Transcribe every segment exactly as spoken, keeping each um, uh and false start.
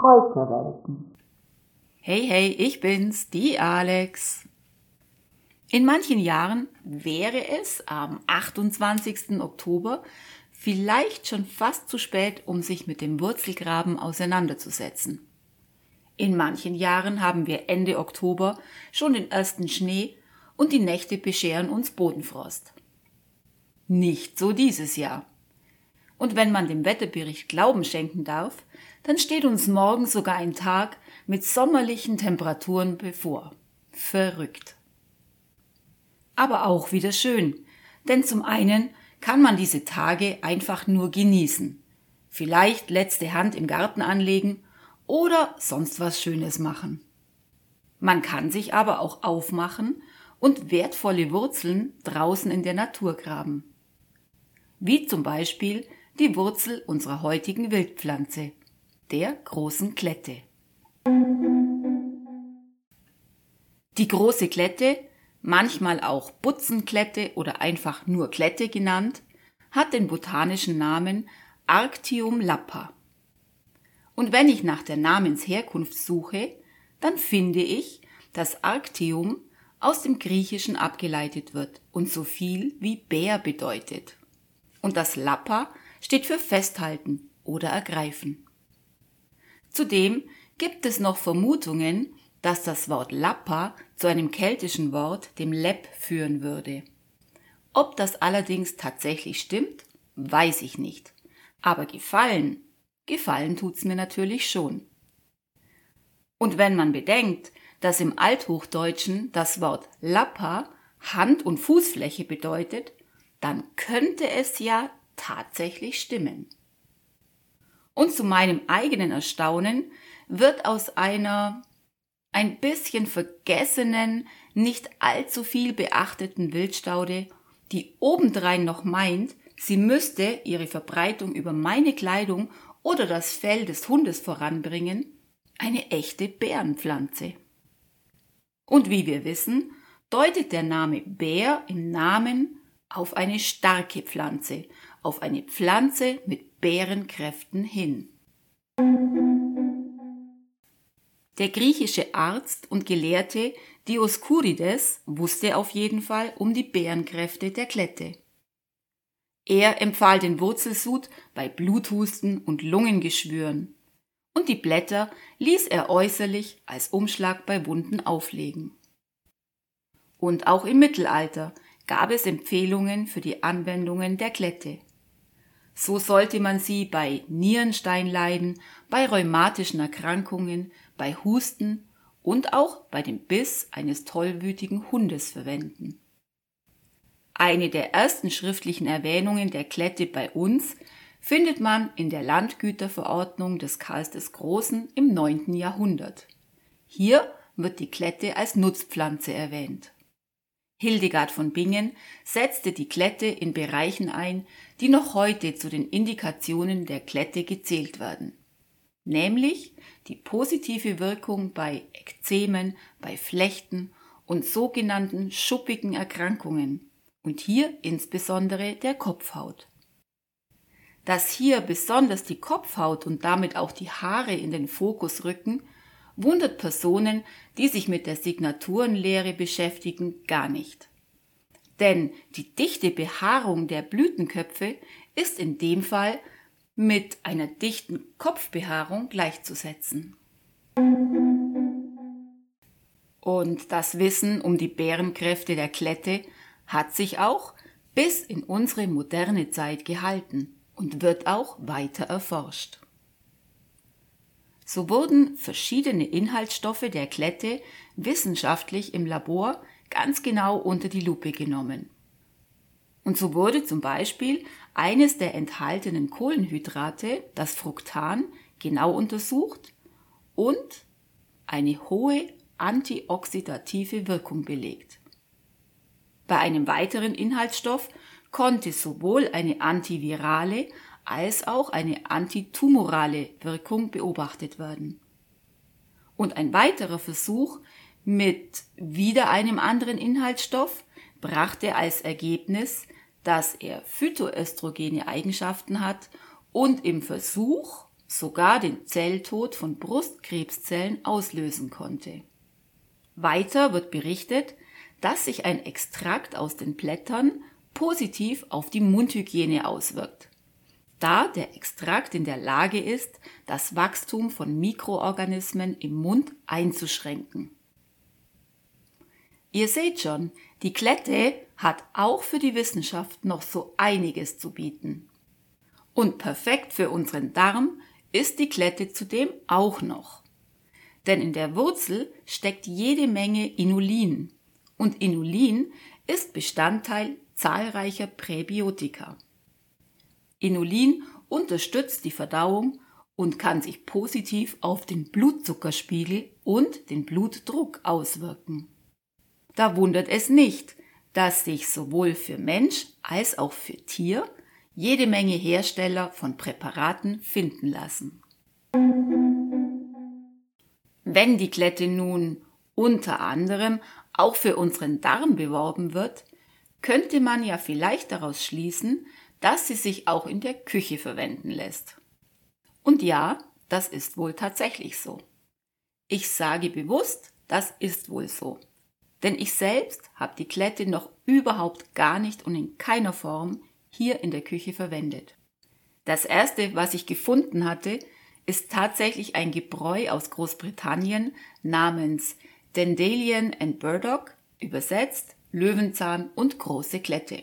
Kräuterwelten. Hey, hey, ich bin's, die Alex. In manchen Jahren wäre es am achtundzwanzigsten Oktober vielleicht schon fast zu spät, um sich mit dem Wurzelgraben auseinanderzusetzen. In manchen Jahren haben wir Ende Oktober schon den ersten Schnee und die Nächte bescheren uns Bodenfrost. Nicht so dieses Jahr. Und wenn man dem Wetterbericht Glauben schenken darf, dann steht uns morgen sogar ein Tag mit sommerlichen Temperaturen bevor. Verrückt. Aber auch wieder schön, denn zum einen kann man diese Tage einfach nur genießen, vielleicht letzte Hand im Garten anlegen oder sonst was Schönes machen. Man kann sich aber auch aufmachen und wertvolle Wurzeln draußen in der Natur graben. Wie zum Beispiel die Wurzel unserer heutigen Wildpflanze, der großen Klette. Die große Klette, manchmal auch Butzenklette oder einfach nur Klette genannt, hat den botanischen Namen Arctium lappa. Und wenn ich nach der Namensherkunft suche, dann finde ich, dass Arctium aus dem Griechischen abgeleitet wird und so viel wie Bär bedeutet. Und das Lappa steht für festhalten oder ergreifen. Zudem gibt es noch Vermutungen, dass das Wort Lappa zu einem keltischen Wort, dem Lepp, führen würde. Ob das allerdings tatsächlich stimmt, weiß ich nicht. Aber gefallen, gefallen tut's mir natürlich schon. Und wenn man bedenkt, dass im Althochdeutschen das Wort Lappa Hand- und Fußfläche bedeutet, dann könnte es ja tatsächlich stimmen. Und zu meinem eigenen Erstaunen wird aus einer ein bisschen vergessenen, nicht allzu viel beachteten Wildstaude, die obendrein noch meint, sie müsste ihre Verbreitung über meine Kleidung oder das Fell des Hundes voranbringen, eine echte Bärenpflanze. Und wie wir wissen, deutet der Name Bär im Namen auf eine starke Pflanze, auf eine Pflanze mit Bärenkräften hin. Der griechische Arzt und Gelehrte Dioskurides wusste auf jeden Fall um die Bärenkräfte der Klette. Er empfahl den Wurzelsud bei Bluthusten und Lungengeschwüren und die Blätter ließ er äußerlich als Umschlag bei Wunden auflegen. Und auch im Mittelalter gab es Empfehlungen für die Anwendungen der Klette. So sollte man sie bei Nierensteinleiden, bei rheumatischen Erkrankungen, bei Husten und auch bei dem Biss eines tollwütigen Hundes verwenden. Eine der ersten schriftlichen Erwähnungen der Klette bei uns findet man in der Landgüterverordnung des Karls des Großen im neunten Jahrhundert. Hier wird die Klette als Nutzpflanze erwähnt. Hildegard von Bingen setzte die Klette in Bereichen ein, die noch heute zu den Indikationen der Klette gezählt werden, nämlich die positive Wirkung bei Ekzemen, bei Flechten und sogenannten schuppigen Erkrankungen und hier insbesondere der Kopfhaut. Dass hier besonders die Kopfhaut und damit auch die Haare in den Fokus rücken, wundert Personen, die sich mit der Signaturenlehre beschäftigen, gar nicht. Denn die dichte Behaarung der Blütenköpfe ist in dem Fall mit einer dichten Kopfbehaarung gleichzusetzen. Und das Wissen um die Bärenkräfte der Klette hat sich auch bis in unsere moderne Zeit gehalten und wird auch weiter erforscht. So wurden verschiedene Inhaltsstoffe der Klette wissenschaftlich im Labor ganz genau unter die Lupe genommen. Und so wurde zum Beispiel eines der enthaltenen Kohlenhydrate, das Fructan, genau untersucht und eine hohe antioxidative Wirkung belegt. Bei einem weiteren Inhaltsstoff konnte sowohl eine antivirale als auch eine antitumorale Wirkung beobachtet werden. Und ein weiterer Versuch mit wieder einem anderen Inhaltsstoff brachte als Ergebnis, dass er phytoöstrogene Eigenschaften hat und im Versuch sogar den Zelltod von Brustkrebszellen auslösen konnte. Weiter wird berichtet, dass sich ein Extrakt aus den Blättern positiv auf die Mundhygiene auswirkt, da der Extrakt in der Lage ist, das Wachstum von Mikroorganismen im Mund einzuschränken. Ihr seht schon, die Klette hat auch für die Wissenschaft noch so einiges zu bieten. Und perfekt für unseren Darm ist die Klette zudem auch noch. Denn in der Wurzel steckt jede Menge Inulin. Und Inulin ist Bestandteil zahlreicher Präbiotika. Inulin unterstützt die Verdauung und kann sich positiv auf den Blutzuckerspiegel und den Blutdruck auswirken. Da wundert es nicht, dass sich sowohl für Mensch als auch für Tier jede Menge Hersteller von Präparaten finden lassen. Wenn die Klette nun unter anderem auch für unseren Darm beworben wird, könnte man ja vielleicht daraus schließen, dass sie sich auch in der Küche verwenden lässt. Und ja, das ist wohl tatsächlich so. Ich sage bewusst, das ist wohl so. Denn ich selbst habe die Klette noch überhaupt gar nicht und in keiner Form hier in der Küche verwendet. Das erste, was ich gefunden hatte, ist tatsächlich ein Gebräu aus Großbritannien namens Dandelion and Burdock, übersetzt Löwenzahn und große Klette.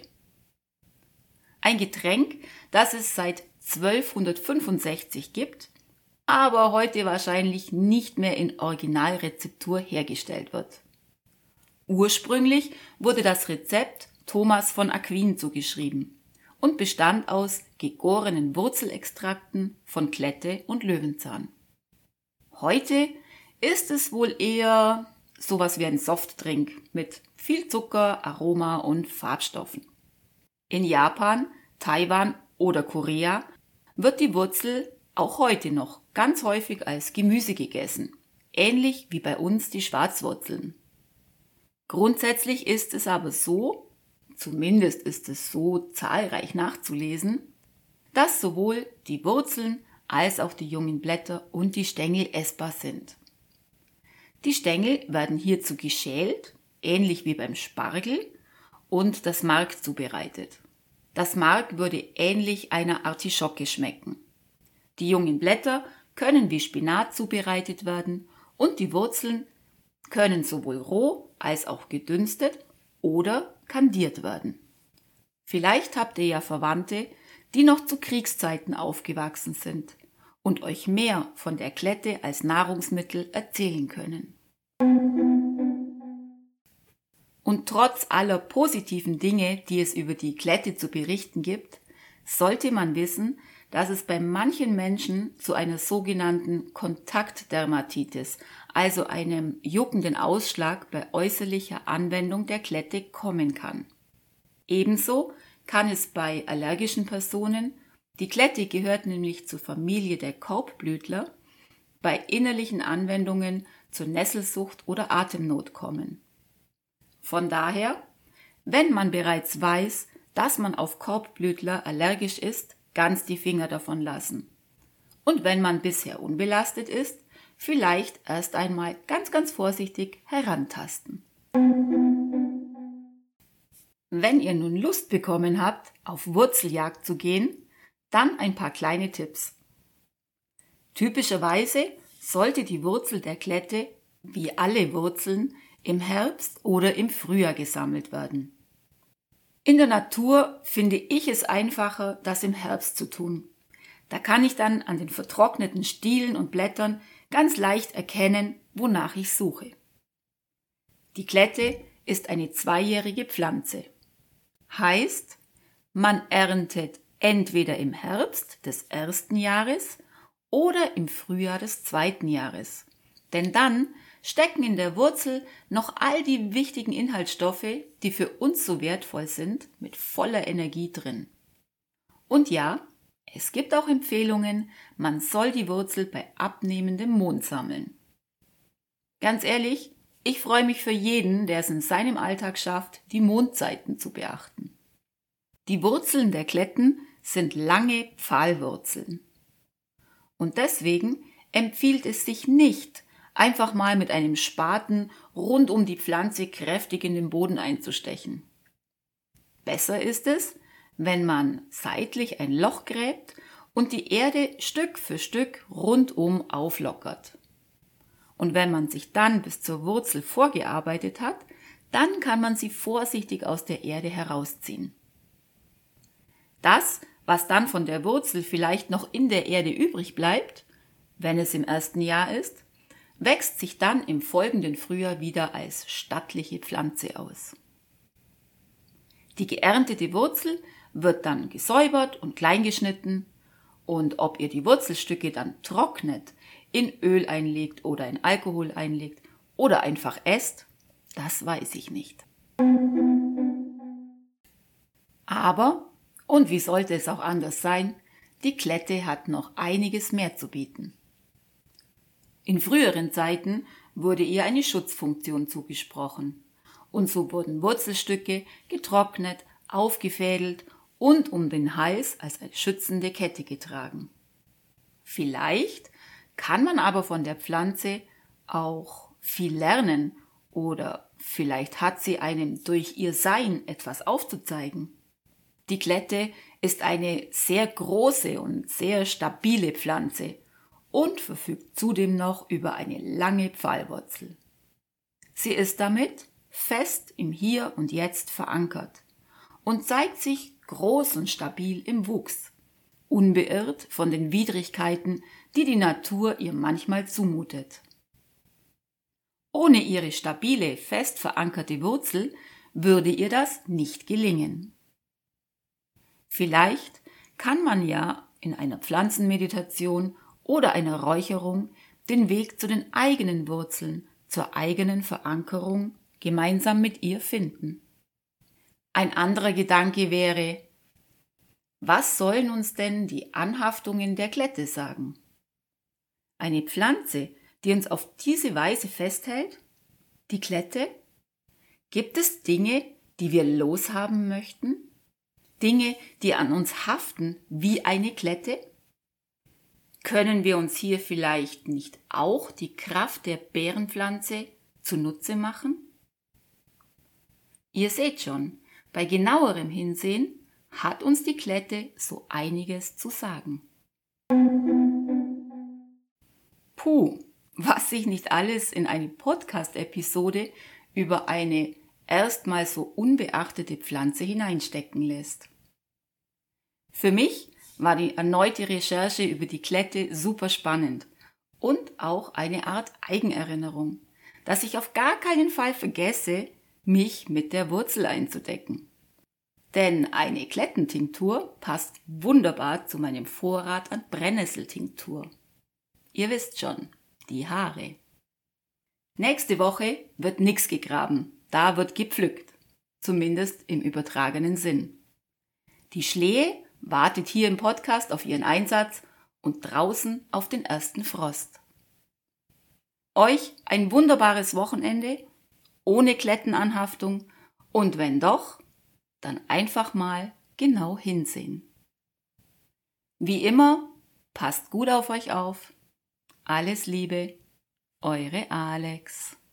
Ein Getränk, das es seit zwölfhundertfünfundsechzig gibt, aber heute wahrscheinlich nicht mehr in Originalrezeptur hergestellt wird. Ursprünglich wurde das Rezept Thomas von Aquin zugeschrieben und bestand aus gegorenen Wurzelextrakten von Klette und Löwenzahn. Heute ist es wohl eher sowas wie ein Softdrink mit viel Zucker, Aroma und Farbstoffen. In Japan, Taiwan oder Korea wird die Wurzel auch heute noch ganz häufig als Gemüse gegessen, ähnlich wie bei uns die Schwarzwurzeln. Grundsätzlich ist es aber so, zumindest ist es so zahlreich nachzulesen, dass sowohl die Wurzeln als auch die jungen Blätter und die Stängel essbar sind. Die Stängel werden hierzu geschält, ähnlich wie beim Spargel, und das Mark zubereitet. Das Mark würde ähnlich einer Artischocke schmecken. Die jungen Blätter können wie Spinat zubereitet werden und die Wurzeln können sowohl roh als auch gedünstet oder kandiert werden. Vielleicht habt ihr ja Verwandte, die noch zu Kriegszeiten aufgewachsen sind und euch mehr von der Klette als Nahrungsmittel erzählen können. Und trotz aller positiven Dinge, die es über die Klette zu berichten gibt, sollte man wissen, dass es bei manchen Menschen zu einer sogenannten Kontaktdermatitis, also einem juckenden Ausschlag bei äußerlicher Anwendung der Klette kommen kann. Ebenso kann es bei allergischen Personen, die Klette gehört nämlich zur Familie der Korbblütler, bei innerlichen Anwendungen zur Nesselsucht oder Atemnot kommen. Von daher, wenn man bereits weiß, dass man auf Korbblütler allergisch ist, ganz die Finger davon lassen. Und wenn man bisher unbelastet ist, vielleicht erst einmal ganz, ganz vorsichtig herantasten. Wenn ihr nun Lust bekommen habt, auf Wurzeljagd zu gehen, dann ein paar kleine Tipps. Typischerweise sollte die Wurzel der Klette, wie alle Wurzeln, im Herbst oder im Frühjahr gesammelt werden. In der Natur finde ich es einfacher, das im Herbst zu tun. Da kann ich dann an den vertrockneten Stielen und Blättern ganz leicht erkennen, wonach ich suche. Die Klette ist eine zweijährige Pflanze. Heißt, man erntet entweder im Herbst des ersten Jahres oder im Frühjahr des zweiten Jahres. Denn dann stecken in der Wurzel noch all die wichtigen Inhaltsstoffe, die für uns so wertvoll sind, mit voller Energie drin. Und ja, es gibt auch Empfehlungen, man soll die Wurzel bei abnehmendem Mond sammeln. Ganz ehrlich, ich freue mich für jeden, der es in seinem Alltag schafft, die Mondzeiten zu beachten. Die Wurzeln der Kletten sind lange Pfahlwurzeln. Und deswegen empfiehlt es sich nicht, einfach mal mit einem Spaten rund um die Pflanze kräftig in den Boden einzustechen. Besser ist es, wenn man seitlich ein Loch gräbt und die Erde Stück für Stück rundum auflockert. Und wenn man sich dann bis zur Wurzel vorgearbeitet hat, dann kann man sie vorsichtig aus der Erde herausziehen. Das, was dann von der Wurzel vielleicht noch in der Erde übrig bleibt, wenn es im ersten Jahr ist, wächst sich dann im folgenden Frühjahr wieder als stattliche Pflanze aus. Die geerntete Wurzel wird dann gesäubert und klein geschnitten, und ob ihr die Wurzelstücke dann trocknet, in Öl einlegt oder in Alkohol einlegt oder einfach esst, das weiß ich nicht. Aber, und wie sollte es auch anders sein, die Klette hat noch einiges mehr zu bieten. In früheren Zeiten wurde ihr eine Schutzfunktion zugesprochen, und so wurden Wurzelstücke getrocknet, aufgefädelt und um den Hals als eine schützende Kette getragen. Vielleicht kann man aber von der Pflanze auch viel lernen oder vielleicht hat sie einem durch ihr Sein etwas aufzuzeigen. Die Klette ist eine sehr große und sehr stabile Pflanze und verfügt zudem noch über eine lange Pfahlwurzel. Sie ist damit fest im Hier und Jetzt verankert und zeigt sich groß und stabil im Wuchs, unbeirrt von den Widrigkeiten, die die Natur ihr manchmal zumutet. Ohne ihre stabile, fest verankerte Wurzel würde ihr das nicht gelingen. Vielleicht kann man ja in einer Pflanzenmeditation oder einer Räucherung den Weg zu den eigenen Wurzeln, zur eigenen Verankerung gemeinsam mit ihr finden. Ein anderer Gedanke wäre: Was sollen uns denn die Anhaftungen der Klette sagen? Eine Pflanze, die uns auf diese Weise festhält? Die Klette? Gibt es Dinge, die wir loshaben möchten? Dinge, die an uns haften wie eine Klette? Können wir uns hier vielleicht nicht auch die Kraft der Beerenpflanze zunutze machen? Ihr seht schon, bei genauerem Hinsehen hat uns die Klette so einiges zu sagen. Puh, was sich nicht alles in eine Podcast-Episode über eine erstmal so unbeachtete Pflanze hineinstecken lässt. Für mich war die erneute Recherche über die Klette super spannend und auch eine Art Eigenerinnerung, dass ich auf gar keinen Fall vergesse, mich mit der Wurzel einzudecken. Denn eine Klettentinktur passt wunderbar zu meinem Vorrat an Brennnesseltinktur. Ihr wisst schon, die Haare. Nächste Woche wird nix gegraben, da wird gepflückt, zumindest im übertragenen Sinn. Die Schlehe wartet hier im Podcast auf ihren Einsatz und draußen auf den ersten Frost. Euch ein wunderbares Wochenende, ohne Klettenanhaftung, und wenn doch, dann einfach mal genau hinsehen. Wie immer, passt gut auf euch auf. Alles Liebe, eure Alex.